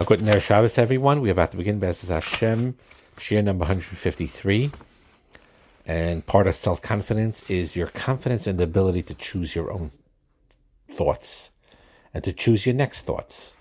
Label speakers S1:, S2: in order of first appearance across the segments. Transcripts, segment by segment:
S1: A good Ner Shabbos, everyone. We're about to begin B'ezras Hashem, Shir number 153. And part of self-confidence is your confidence in the ability to choose your own thoughts and to choose your next thoughts.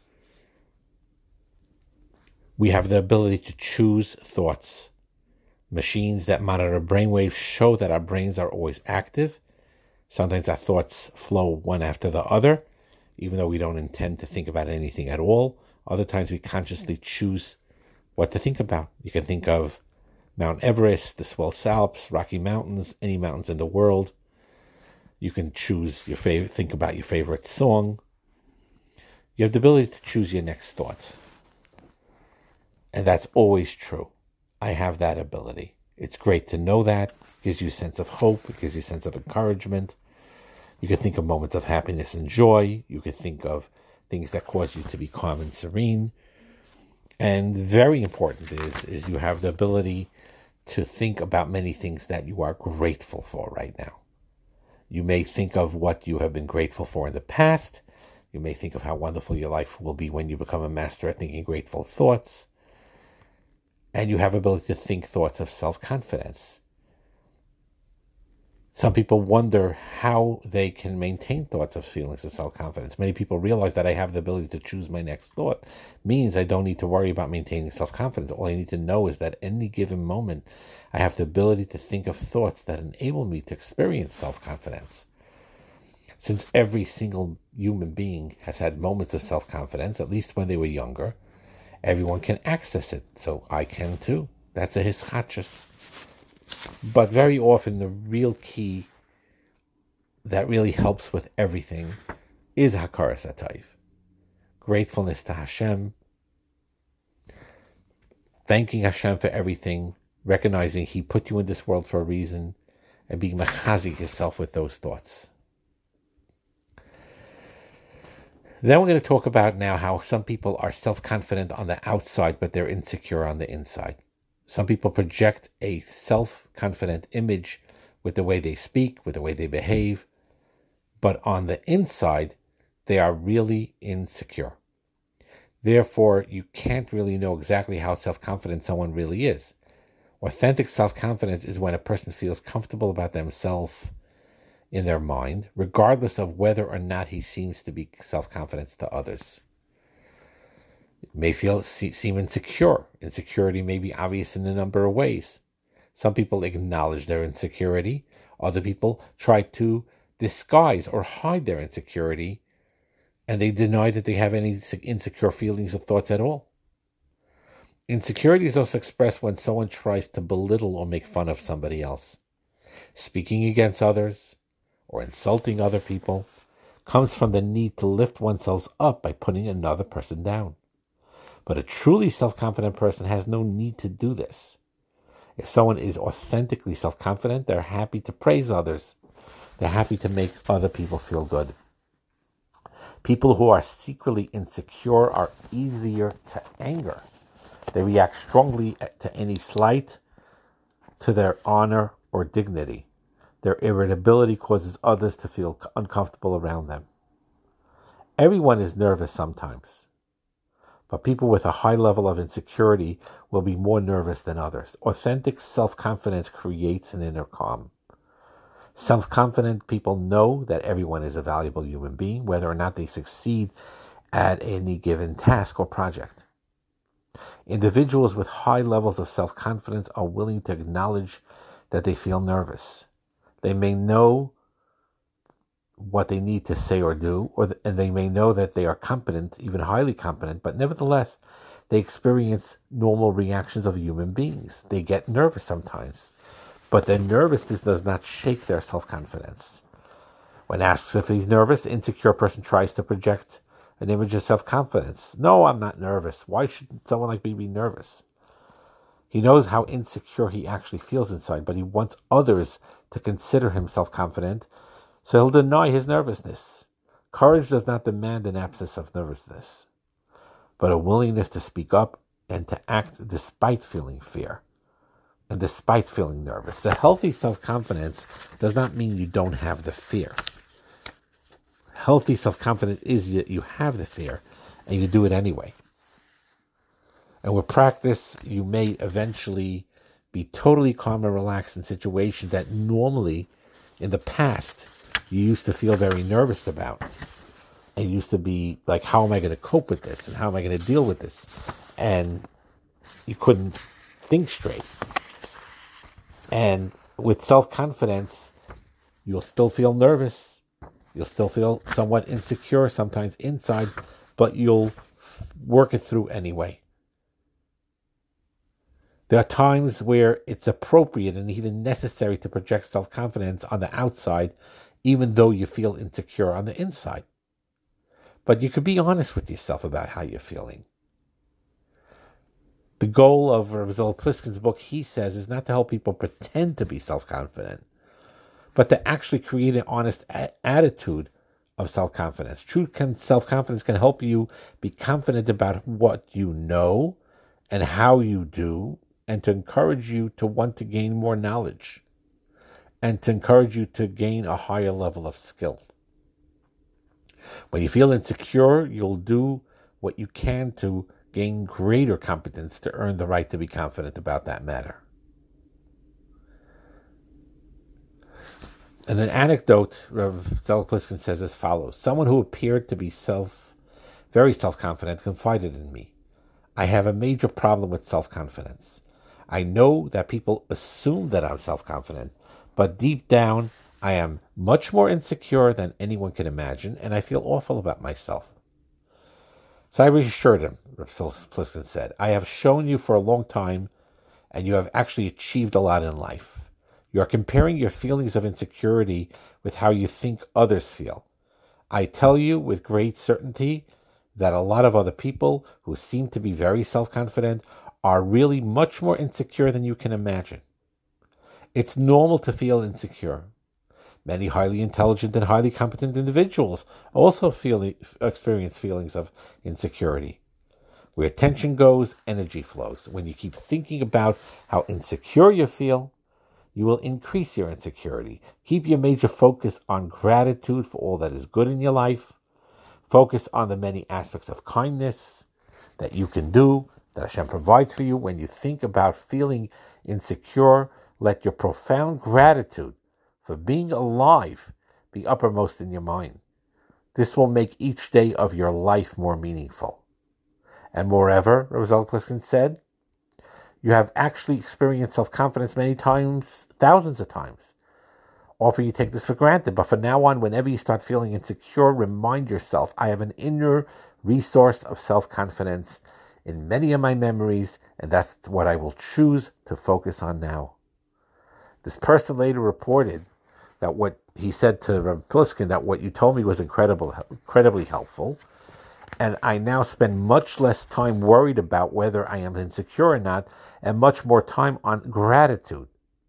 S1: We have the ability to choose thoughts. Machines that monitor brainwaves show that our brains are always active. Sometimes our thoughts flow one after the other, even though we don't intend to think about anything at all. Other times we consciously choose what to think about. You can think of Mount Everest, the Swiss Alps, Rocky Mountains, any mountains in the world. You can choose your favorite, think about your favorite song. You have the ability to choose your next thought. And that's always true. I have that ability. It's great to know that. It gives you a sense of hope. It gives you a sense of encouragement. You can think of moments of happiness and joy. You can think of things that cause you to be calm and serene. And very important is you have the ability to think about many things that you are grateful for right now. You may think of what you have been grateful for in the past. You may think of how wonderful your life will be when you become a master at thinking grateful thoughts. And you have ability to think thoughts of self-confidence. Some people wonder how they can maintain thoughts of feelings of self-confidence. Many people realize that I have the ability to choose my next thought. Means I don't need to worry about maintaining self-confidence. All I need to know is that any given moment, I have the ability to think of thoughts that enable me to experience self-confidence. Since every single human being has had moments of self-confidence, at least when they were younger, everyone can access it. So I can too. That's a hischachus. But very often the real key that really helps with everything is Hakaras HaTov. Gratefulness to Hashem. Thanking Hashem for everything. Recognizing He put you in this world for a reason. And being mechazik yourself with those thoughts. Then we're going to talk about now how some people are self-confident on the outside, but they're insecure on the inside. Some people project a self-confident image with the way they speak, with the way they behave, but on the inside, they are really insecure. Therefore, you can't really know exactly how self-confident someone really is. Authentic self-confidence is when a person feels comfortable about themselves in their mind, regardless of whether or not he seems to be self-confident to others. May seem insecure. Insecurity may be obvious in a number of ways. Some people acknowledge their insecurity. Other people try to disguise or hide their insecurity, and they deny that they have any insecure feelings or thoughts at all. Insecurity is also expressed when someone tries to belittle or make fun of somebody else. Speaking against others or insulting other people comes from the need to lift oneself up by putting another person down. But a truly self-confident person has no need to do this. If someone is authentically self-confident, they're happy to praise others. They're happy to make other people feel good. People who are secretly insecure are easier to anger. They react strongly to any slight to their honor or dignity. Their irritability causes others to feel uncomfortable around them. Everyone is nervous sometimes. But people with a high level of insecurity will be more nervous than others. Authentic self-confidence creates an inner calm. Self-confident people know that everyone is a valuable human being, whether or not they succeed at any given task or project. Individuals with high levels of self-confidence are willing to acknowledge that they feel nervous. They may know what they need to say or do, and they may know that they are competent, even highly competent, but nevertheless, they experience normal reactions of human beings. They get nervous sometimes, but their nervousness does not shake their self-confidence. When asked if he's nervous, the insecure person tries to project an image of self-confidence. No, I'm not nervous. Why should someone like me be nervous? He knows how insecure he actually feels inside, but he wants others to consider him self-confident, so he'll deny his nervousness. Courage does not demand an absence of nervousness, but a willingness to speak up and to act despite feeling fear and despite feeling nervous. A healthy self-confidence does not mean you don't have the fear. Healthy self-confidence is that you have the fear and you do it anyway. And with practice, you may eventually be totally calm and relaxed in situations that normally in the past you used to feel very nervous about. And used to be like, how am I going to cope with this? And how am I going to deal with this? And you couldn't think straight. And with self-confidence, you'll still feel nervous. You'll still feel somewhat insecure, sometimes inside, but you'll work it through anyway. There are times where it's appropriate and even necessary to project self-confidence on the outside, even though you feel insecure on the inside. But you could be honest with yourself about how you're feeling. The goal of Rav Zalman Pliskin's book, he says, is not to help people pretend to be self-confident, but to actually create an honest attitude of self-confidence. True self-confidence can help you be confident about what you know and how you do, and to encourage you to want to gain more knowledge, and to encourage you to gain a higher level of skill. When you feel insecure, you'll do what you can to gain greater competence to earn the right to be confident about that matter. In an anecdote, Rav Zalman Pliskin says as follows: someone who appeared to be very self-confident confided in me. I have a major problem with self-confidence. I know that people assume that I'm self-confident, but deep down, I am much more insecure than anyone can imagine, and I feel awful about myself. So I reassured him, Rav Pliskin said. I have shown you for a long time, and you have actually achieved a lot in life. You are comparing your feelings of insecurity with how you think others feel. I tell you with great certainty that a lot of other people who seem to be very self-confident are really much more insecure than you can imagine. It's normal to feel insecure. Many highly intelligent and highly competent individuals also experience feelings of insecurity. Where tension goes, energy flows. When you keep thinking about how insecure you feel, you will increase your insecurity. Keep your major focus on gratitude for all that is good in your life. Focus on the many aspects of kindness that you can do, that Hashem provides for you. When you think about feeling insecure, let your profound gratitude for being alive be uppermost in your mind. This will make each day of your life more meaningful. And moreover, Rav Zalman Pliskin said, you have actually experienced self-confidence many times, thousands of times. Often you take this for granted, but from now on, whenever you start feeling insecure, remind yourself, I have an inner resource of self-confidence in many of my memories, and that's what I will choose to focus on now. This person later reported that what he said to Rav Pliskin, that what you told me was incredibly helpful, and I now spend much less time worried about whether I am insecure or not, and much more time on gratitude.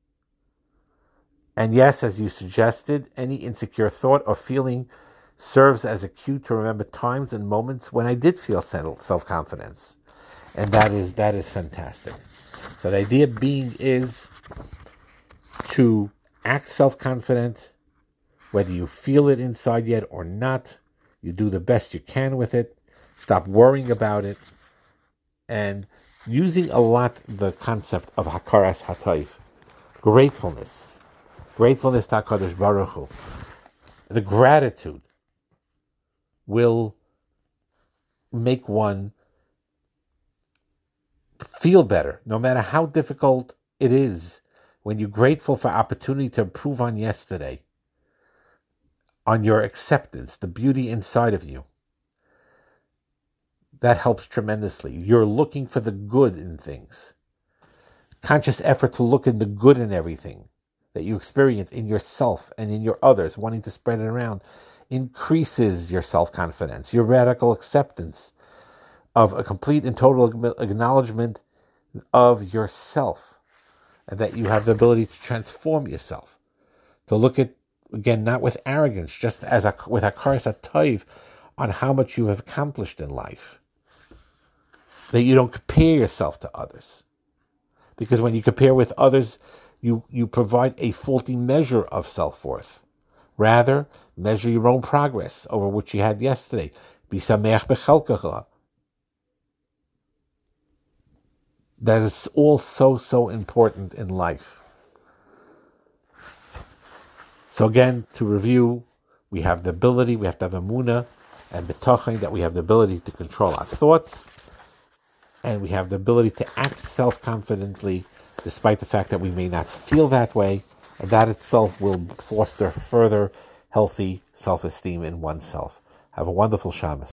S1: And yes, as you suggested, any insecure thought or feeling serves as a cue to remember times and moments when I did feel self-confidence. And that is fantastic. So the idea being is to act self-confident, whether you feel it inside yet or not. You do the best you can with it. Stop worrying about it. And using a lot the concept of Hakaras Hatayv, gratefulness to HaKadosh Baruch Hu. The gratitude will make one feel better, no matter how difficult it is. When you're grateful for opportunity to improve on yesterday, on your acceptance, the beauty inside of you, that helps tremendously. You're looking for the good in things. Conscious effort to look in the good in everything that you experience in yourself and in your others, wanting to spread it around, increases your self-confidence, your radical acceptance of a complete and total acknowledgement of yourself, and that you have the ability to transform yourself, to look at, again, not with arrogance, just as with hakaras hatov, on how much you have accomplished in life. That you don't compare yourself to others. Because when you compare with others, you provide a faulty measure of self-worth. Rather, measure your own progress over what you had yesterday. Be sameach b'chelkacha. that is all so important in life. So again, to review, we have the ability, we have to have emunah and bitachon, that we have the ability to control our thoughts, and we have the ability to act self-confidently despite the fact that we may not feel that way, and that itself will foster further healthy self-esteem in oneself. Have a wonderful Shabbos.